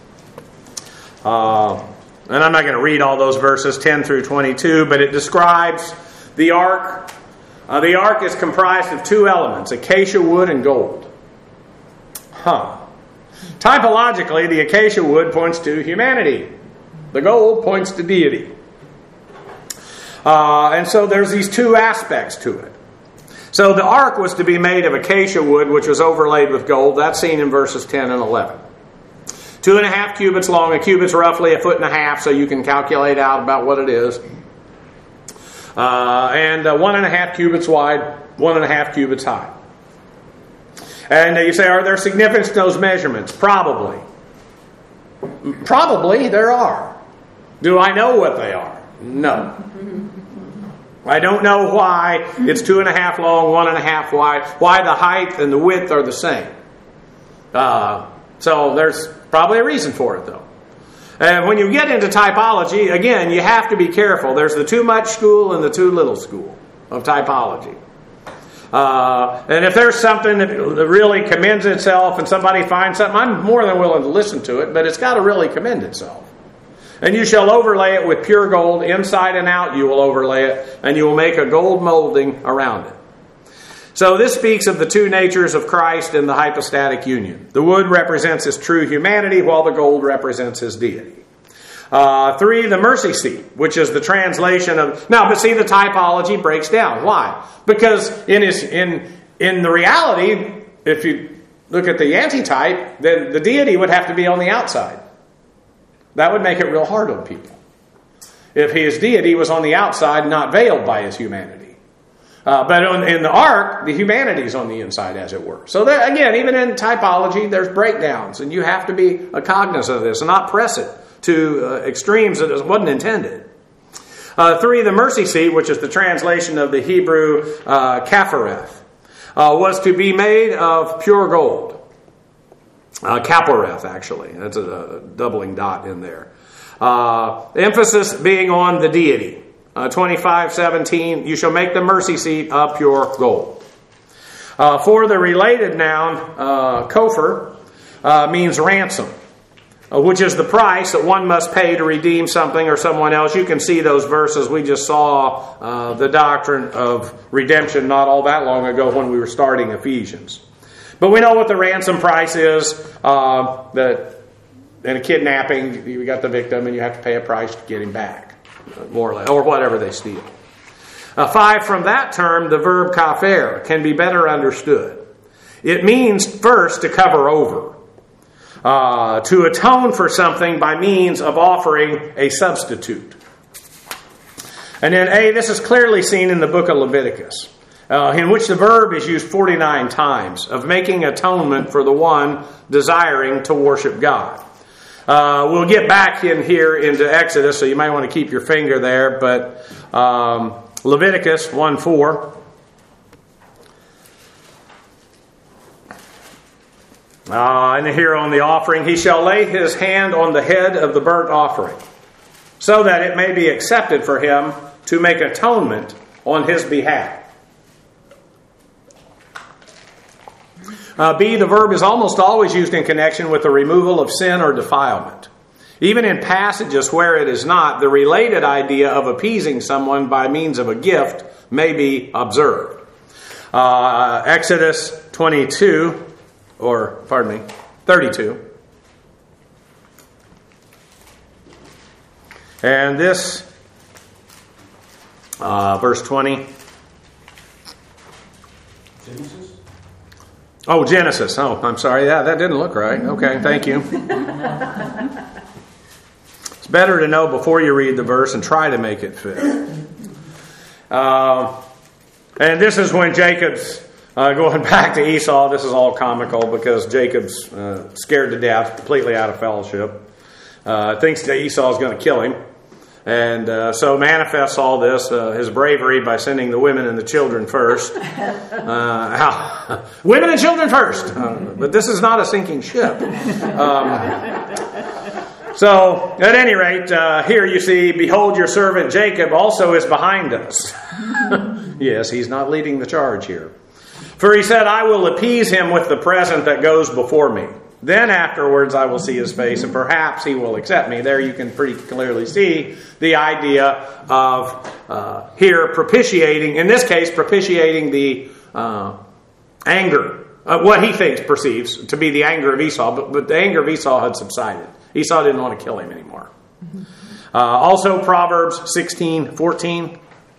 Uh, and I'm not going to read all those verses, ten through twenty-two, but it describes the Ark. Uh, the Ark is comprised of two elements, acacia wood and gold. Huh. Typologically, the acacia wood points to humanity. The gold points to deity. Uh, and so there's these two aspects to it. So the ark was to be made of acacia wood, which was overlaid with gold. That's seen in verses ten and eleven. Two and a half cubits long. A cubit's roughly a foot and a half, so you can calculate out about what it is. Uh, and uh, one and a half cubits wide, one and a half cubits high. And you say, are there significance to those measurements? Probably. Probably there are. Do I know what they are? No. I don't know why it's two and a half long, one and a half wide, why the height and the width are the same. Uh, so there's probably a reason for it, though. And when you get into typology, again, you have to be careful. There's the too much school and the too little school of typology. Uh, and if there's something that really commends itself and somebody finds something, I'm more than willing to listen to it, but it's got to really commend itself. And you shall overlay it with pure gold, inside and out you will overlay it, and you will make a gold molding around it. So this speaks of the two natures of Christ in the hypostatic union. The wood represents his true humanity, while the gold represents his deity. Uh, three, the mercy seat, which is the translation of... Now, but see, the typology breaks down. Why? Because in his in in the reality, if you look at the antitype, then the deity would have to be on the outside. That would make it real hard on people. If his deity was on the outside, not veiled by his humanity. Uh, but on, in the ark, the humanity is on the inside, as it were. So there, again, even in typology, there's breakdowns, and you have to be cognizant of this and not press it to uh, extremes that it wasn't intended. Uh, three, the mercy seat, which is the translation of the Hebrew uh, kaphareth, uh, was to be made of pure gold. Uh, Kapporeth, actually. That's a, a doubling dot in there. Uh, emphasis being on the deity. Uh, twenty-five seventeen, you shall make the mercy seat of pure gold. Uh, for the related noun, uh, kopher, uh, means ransom, uh, which is the price that one must pay to redeem something or someone else. You can see those verses. We just saw uh, the doctrine of redemption not all that long ago when we were starting Ephesians. But we know what the ransom price is. Uh, that in a kidnapping, you got the victim and you have to pay a price to get him back. More or less, or whatever they steal. Uh, five, from that term, the verb kafer can be better understood. It means first to cover over, uh, to atone for something by means of offering a substitute. And then A, this is clearly seen in the book of Leviticus, uh, in which the verb is used forty-nine times, of making atonement for the one desiring to worship God. Uh, we'll get back in here into Exodus, so you might want to keep your finger there. But um, Leviticus one four. Uh, and here on the offering, he shall lay his hand on the head of the burnt offering, so that it may be accepted for him to make atonement on his behalf. Uh, B, the verb is almost always used in connection with the removal of sin or defilement. Even in passages where it is not, the related idea of appeasing someone by means of a gift may be observed. Uh, Exodus twenty-two, or pardon me, thirty-two. And this, uh, verse twenty. Genesis? Oh, Genesis. Oh, I'm sorry. Yeah, that didn't look right. Okay, thank you. It's better to know before you read the verse and try to make it fit. Uh, and this is when Jacob's uh, going back to Esau. This is all comical because Jacob's uh, scared to death, completely out of fellowship. Uh, thinks that Esau is going to kill him. And uh, so manifests all this, uh, his bravery, by sending the women and the children first. Uh, how, women and children first! Uh, but this is not a sinking ship. Um, so, at any rate, uh, here you see, behold, your servant Jacob also is behind us. Yes, he's not leading the charge here. For he said, I will appease him with the present that goes before me. Then afterwards I will see his face, and perhaps he will accept me. There you can pretty clearly see the idea of uh, here propitiating, in this case, propitiating the uh, anger, uh, what he thinks, perceives to be the anger of Esau, but, but the anger of Esau had subsided. Esau didn't want to kill him anymore. Uh, also Proverbs sixteen fourteen.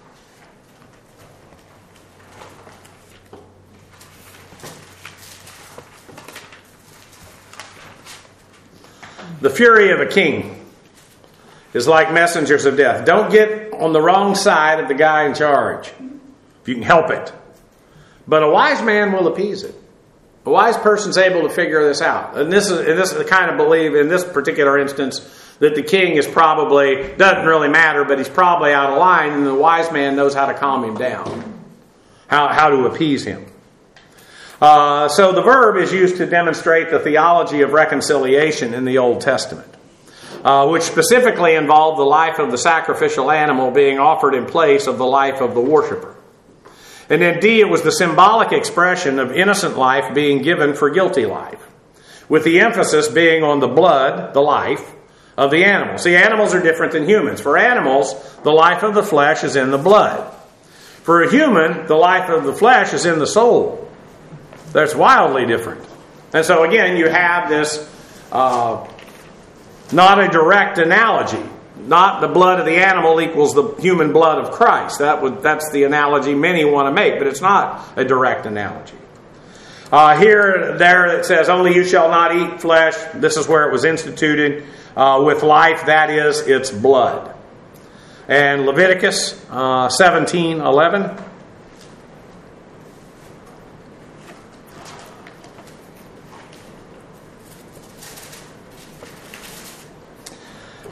The fury of a king is like messengers of death. Don't get on the wrong side of the guy in charge, if you can help it. But a wise man will appease it. A wise person's able to figure this out. And this is, and this is the kind of belief, in this particular instance, that the king is probably, doesn't really matter, but he's probably out of line, and the wise man knows how to calm him down, how, how to appease him. Uh, so the verb is used to demonstrate the theology of reconciliation in the Old Testament, uh, which specifically involved the life of the sacrificial animal being offered in place of the life of the worshiper. And then D, it was the symbolic expression of innocent life being given for guilty life, with the emphasis being on the blood, the life, of the animal. See, animals are different than humans. For animals, the life of the flesh is in the blood. For a human, the life of the flesh is in the soul. That's wildly different. And so again, you have this uh, not a direct analogy. Not the blood of the animal equals the human blood of Christ. That would that's the analogy many want to make, but it's not a direct analogy. Uh, here, there it says, only you shall not eat flesh. This is where it was instituted uh, with life, that is, its blood. And Leviticus uh, seventeen eleven.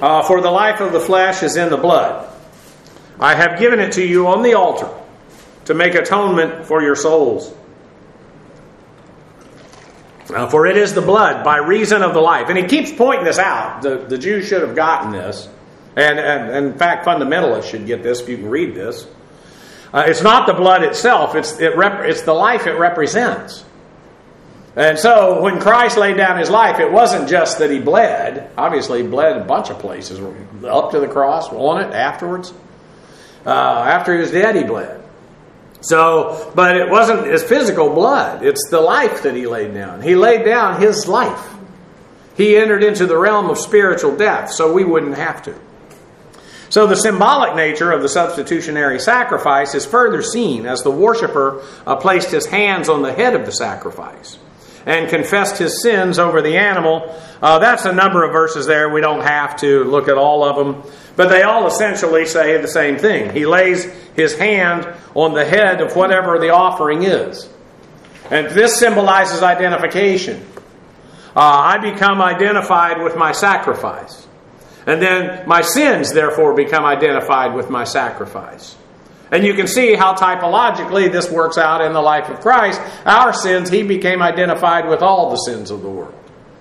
Uh, for the life of the flesh is in the blood. I have given it to you on the altar to make atonement for your souls. Uh, for it is the blood by reason of the life. And he keeps pointing this out. The, the Jews should have gotten this. And, and, and in fact, fundamentalists should get this if you can read this. Uh, it's not the blood itself. It's, it rep- it's the life it represents. And so when Christ laid down his life, it wasn't just that he bled. Obviously, he bled a bunch of places. Up to the cross, on it, afterwards. Uh, after he was dead, he bled. So, but it wasn't his physical blood. It's the life that he laid down. He laid down his life. He entered into the realm of spiritual death, so we wouldn't have to. So the symbolic nature of the substitutionary sacrifice is further seen as the worshiper uh, placed his hands on the head of the sacrifice and confessed his sins over the animal. Uh, that's a number of verses there. We don't have to look at all of them. But they all essentially say the same thing. He lays his hand on the head of whatever the offering is. And this symbolizes identification. Uh, I become identified with my sacrifice. And then my sins, therefore, become identified with my sacrifice. And you can see how typologically this works out in the life of Christ. Our sins, he became identified with all the sins of the world.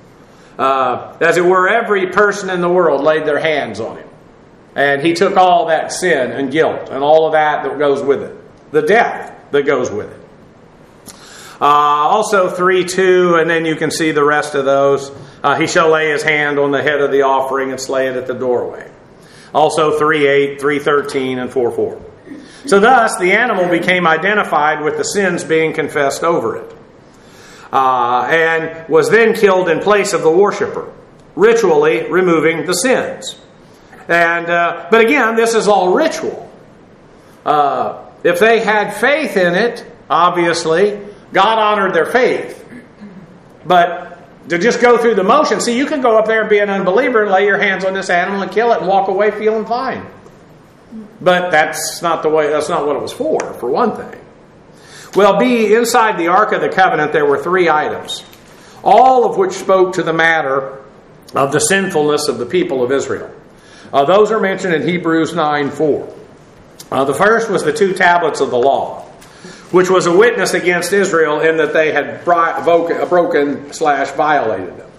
Uh, as it were, every person in the world laid their hands on him. And he took all that sin and guilt and all of that that goes with it. The death that goes with it. Uh, also three two, and then you can see the rest of those. Uh, he shall lay his hand on the head of the offering and slay it at the doorway. Also three eight, three thirteen, and four four. So thus, the animal became identified with the sins being confessed over it. Uh, and was then killed in place of the worshiper, ritually removing the sins. And uh, but again, this is all ritual. Uh, if they had faith in it, obviously, God honored their faith. But to just go through the motion, see, you can go up there and be an unbeliever and lay your hands on this animal and kill it and walk away feeling fine. But that's not the way. That's not what it was for, for one thing. Well, B, inside the Ark of the Covenant, there were three items, all of which spoke to the matter of the sinfulness of the people of Israel. Uh, those are mentioned in Hebrews nine four. Uh, the first was the two tablets of the law, which was a witness against Israel in that they had broken, broken slash violated them.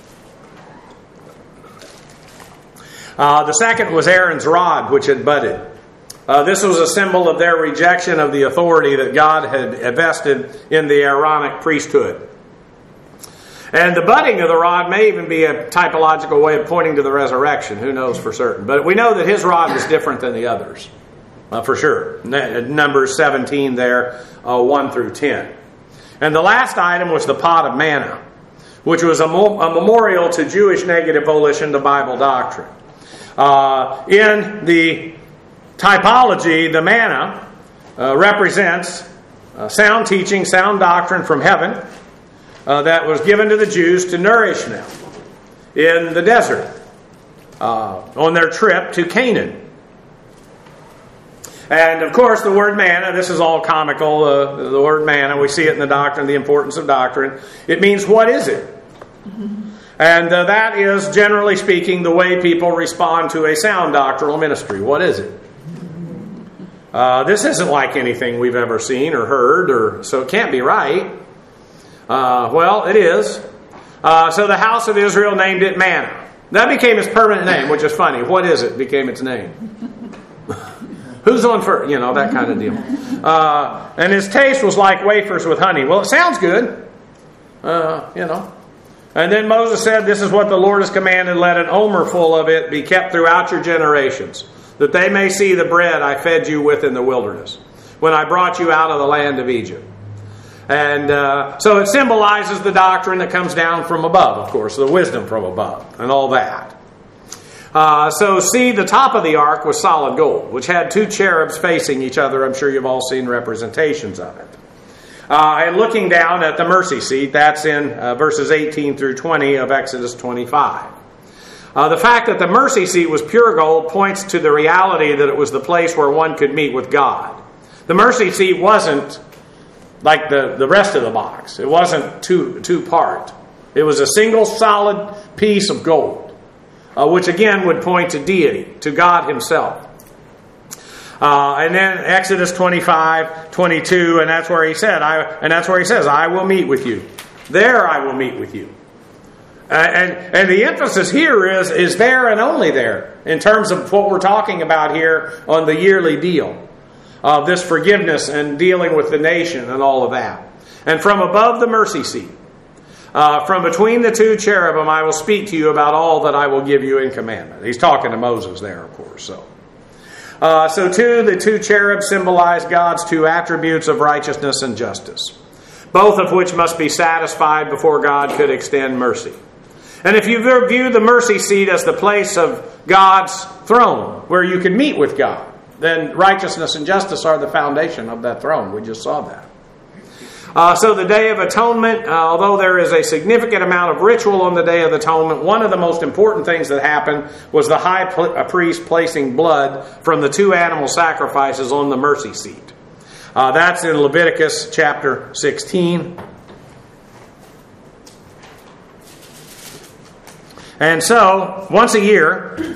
Uh, the second was Aaron's rod, which had budded. Uh, this was a symbol of their rejection of the authority that God had vested in the Aaronic priesthood. And the budding of the rod may even be a typological way of pointing to the resurrection. Who knows for certain? But we know that his rod was different than the others. Uh, for sure. Numbers seventeen there, uh, one through ten. And the last item was the pot of manna, which was a, mo- a memorial to Jewish negative volition to Bible doctrine. Uh, in the typology, the manna uh, represents uh, sound teaching, sound doctrine from heaven uh, that was given to the Jews to nourish them in the desert uh, on their trip to Canaan. And of course, the word manna, this is all comical, uh, the word manna, we see it in the doctrine, the importance of doctrine. It means, what is it? Mm-hmm. And uh, that is, generally speaking, the way people respond to a sound doctrinal ministry. What is it? Uh, this isn't like anything we've ever seen or heard, or so it can't be right. Uh, well, it is. Uh, so the house of Israel named it manna. That became its permanent name, which is funny. What is it became its name? Who's on first? You know, that kind of deal. Uh, and his taste was like wafers with honey. Well, it sounds good. Uh, you know. And then Moses said, this is what the Lord has commanded. Let an omer full of it be kept throughout your generations, that they may see the bread I fed you with in the wilderness, when I brought you out of the land of Egypt. And uh, so it symbolizes the doctrine that comes down from above, of course, the wisdom from above, and all that. Uh, so see, the top of the ark was solid gold, which had two cherubs facing each other. I'm sure you've all seen representations of it. Uh, and looking down at the mercy seat, that's in uh, verses eighteen through twenty of Exodus twenty-five. Uh, the fact that the mercy seat was pure gold points to the reality that it was the place where one could meet with God. The mercy seat wasn't like the, the rest of the box. It wasn't two, two part. It was a single solid piece of gold. uh, which again would point to deity, to God himself. Uh, and then Exodus twenty-five, twenty-two, and that's where he said, I, and that's where he says, I will meet with you. There I will meet with you. Uh, and, and the emphasis here is, is there and only there, in terms of what we're talking about here on the yearly deal. Of uh, this forgiveness and dealing with the nation and all of that. And from above the mercy seat, uh, from between the two cherubim, I will speak to you about all that I will give you in commandment. He's talking to Moses there, of course. So, uh, so too, the two cherubs symbolize God's two attributes of righteousness and justice, both of which must be satisfied before God could extend mercy. And if you view the mercy seat as the place of God's throne, where you can meet with God, then righteousness and justice are the foundation of that throne. We just saw that. Uh, so the Day of Atonement, uh, although there is a significant amount of ritual on the Day of Atonement, one of the most important things that happened was the high priest placing blood from the two animal sacrifices on the mercy seat. Uh, that's in Leviticus chapter sixteen. And so, once a year,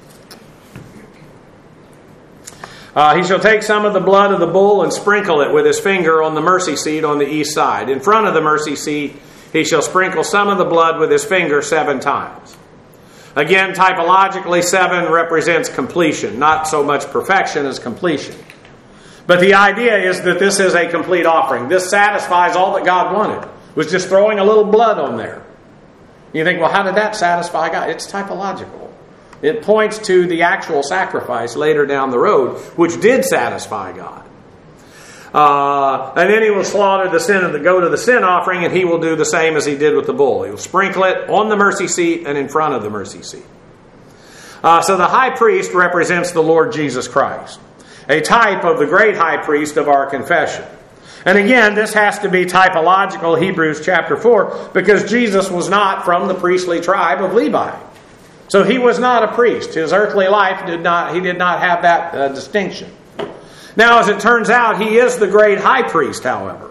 Uh, he shall take some of the blood of the bull and sprinkle it with his finger on the mercy seat on the east side. In front of the mercy seat, he shall sprinkle some of the blood with his finger seven times. Again, typologically, seven represents completion, not so much perfection as completion. But the idea is that this is a complete offering. This satisfies all that God wanted. It was just throwing a little blood on there. You think, well, how did that satisfy God? It's typological. It points to the actual sacrifice later down the road, which did satisfy God. Uh, and then he will slaughter the sin of the goat of the sin offering, and he will do the same as he did with the bull. He will sprinkle it on the mercy seat and in front of the mercy seat. Uh, so the high priest represents the Lord Jesus Christ, a type of the great high priest of our confession. And again, this has to be typological, Hebrews chapter four, because Jesus was not from the priestly tribe of Levi. So he was not a priest. His earthly life did not, he did not have that uh, distinction. Now, as it turns out, he is the great high priest, however,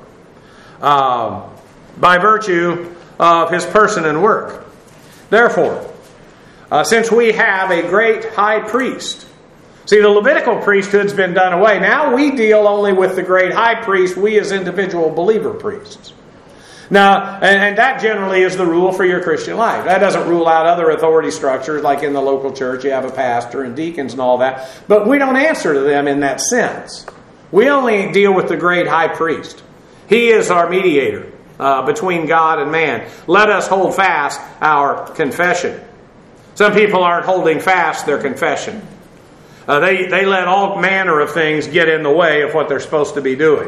uh, by virtue of his person and work. Therefore, uh, since we have a great high priest, see, the Levitical priesthood's been done away. Now we deal only with the great high priest, we as individual believer priests. Now, and, and that generally is the rule for your Christian life. That doesn't rule out other authority structures, like in the local church, you have a pastor and deacons and all that. But we don't answer to them in that sense. We only deal with the great high priest. He is our mediator uh, between God and man. Let us hold fast our confession. Some people aren't holding fast their confession. Uh, they, they let all manner of things get in the way of what they're supposed to be doing.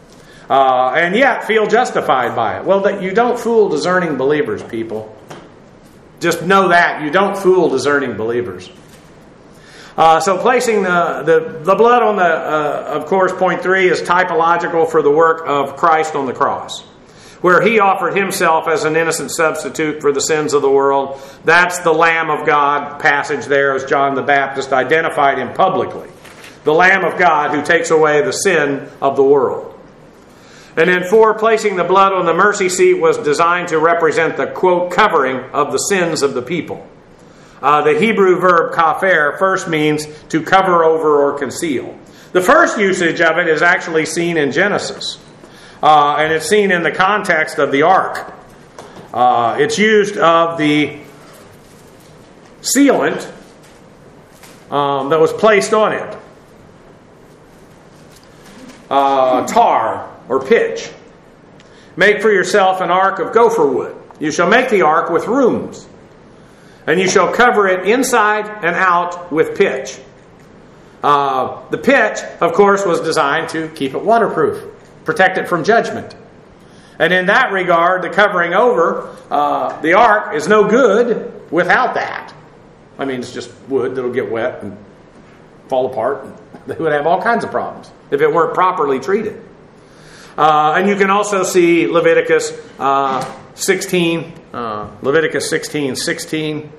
Uh, and yet feel justified by it. Well, that you don't fool discerning believers, people. Just know that. You don't fool discerning believers. Uh, so placing the, the, the blood on the, uh, of course, point three is typological for the work of Christ on the cross, where he offered himself as an innocent substitute for the sins of the world. That's the Lamb of God passage there, as John the Baptist identified him publicly. The Lamb of God who takes away the sin of the world. And then four, placing the blood on the mercy seat was designed to represent the, quote, covering of the sins of the people. Uh, the Hebrew verb kafer first means to cover over or conceal. The first usage of it is actually seen in Genesis. Uh, and it's seen in the context of the ark. Uh, it's used of the sealant um, that was placed on it. Uh, tar or pitch. Make for yourself an ark of gopher wood. You shall make the ark with rooms, and you shall cover it inside and out with pitch. Uh, the pitch, of course, was designed to keep it waterproof, protect it from judgment. And in that regard, the covering over uh, the ark is no good without that. I mean, it's just wood that'll get wet and fall apart. They would have all kinds of problems if it weren't properly treated. Uh, and you can also see Leviticus uh, sixteen, uh, Leviticus sixteen, sixteen.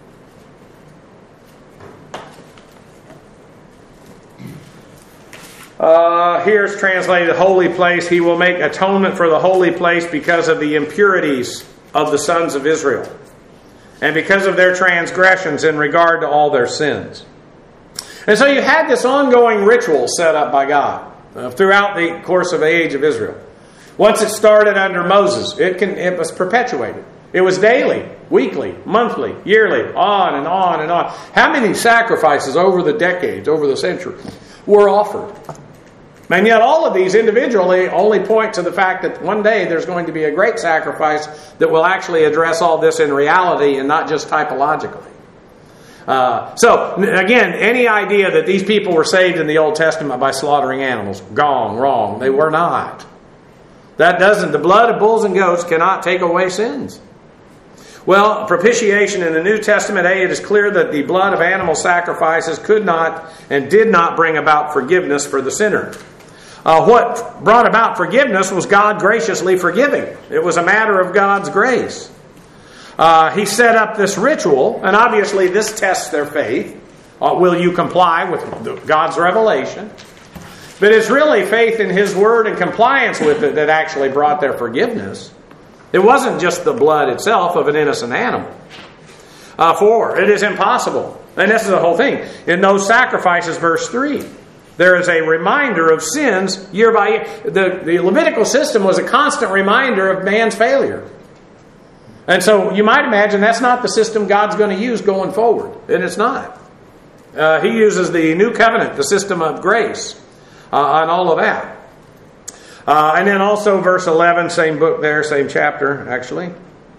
Uh, here's translated holy place. He will make atonement for the holy place because of the impurities of the sons of Israel. and because of their transgressions in regard to all their sins. And so you had this ongoing ritual set up by God uh, throughout the course of the age of Israel. Once it started under Moses, it can it was perpetuated. It was daily, weekly, monthly, yearly, on and on and on. How many sacrifices over the decades, over the centuries, were offered? And yet all of these individually only point to the fact that one day there's going to be a great sacrifice that will actually address all this in reality and not just typologically. Uh, so, again, any idea that these people were saved in the Old Testament by slaughtering animals, gone, wrong. They were not. That doesn't, the blood of bulls and goats cannot take away sins. Well, propitiation in the New Testament, A, it is clear that the blood of animal sacrifices could not and did not bring about forgiveness for the sinner. Uh, what brought about forgiveness was God graciously forgiving. It was a matter of God's grace. Uh, he set up this ritual, and obviously this tests their faith. Uh, will you comply with God's revelation? But it's really faith in His Word and compliance with it that actually brought their forgiveness. It wasn't just the blood itself of an innocent animal. Uh, for it is impossible. And this is the whole thing. In those sacrifices, verse three, there is a reminder of sins year by year. The, the Levitical system was a constant reminder of man's failure. And so you might imagine that's not the system God's going to use going forward. And it's not. Uh, he uses the new covenant, the system of grace, uh, and all of that. Uh, and then also verse eleven, same book there, same chapter, actually.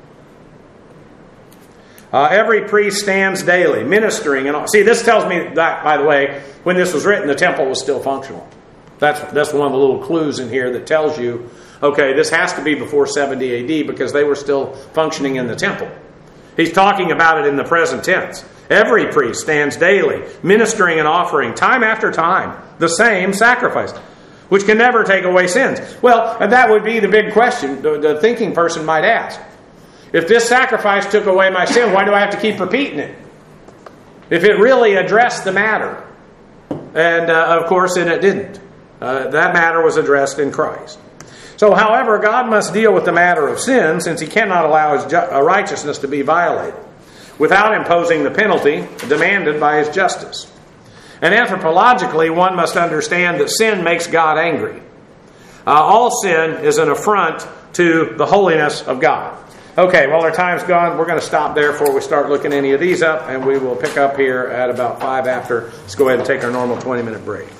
Uh, every priest stands daily, ministering. And all. See, this tells me that, by the way, when this was written, the temple was still functional. That's, that's one of the little clues in here that tells you, okay, this has to be before seventy A D because they were still functioning in the temple. He's talking about it in the present tense. Every priest stands daily, ministering and offering, time after time, the same sacrifice, which can never take away sins. Well, and that would be the big question the, the thinking person might ask. If this sacrifice took away my sin, why do I have to keep repeating it? If it really addressed the matter. And, uh, of course, and it didn't. Uh, that matter was addressed in Christ. So, however, God must deal with the matter of sin since He cannot allow His ju- uh, righteousness to be violated without imposing the penalty demanded by His justice. And anthropologically, one must understand that sin makes God angry. Uh, all sin is an affront to the holiness of God. Okay, well, our time's gone. We're going to stop there before we start looking any of these up, and we will pick up here at about five after. Let's go ahead and take our normal twenty-minute break.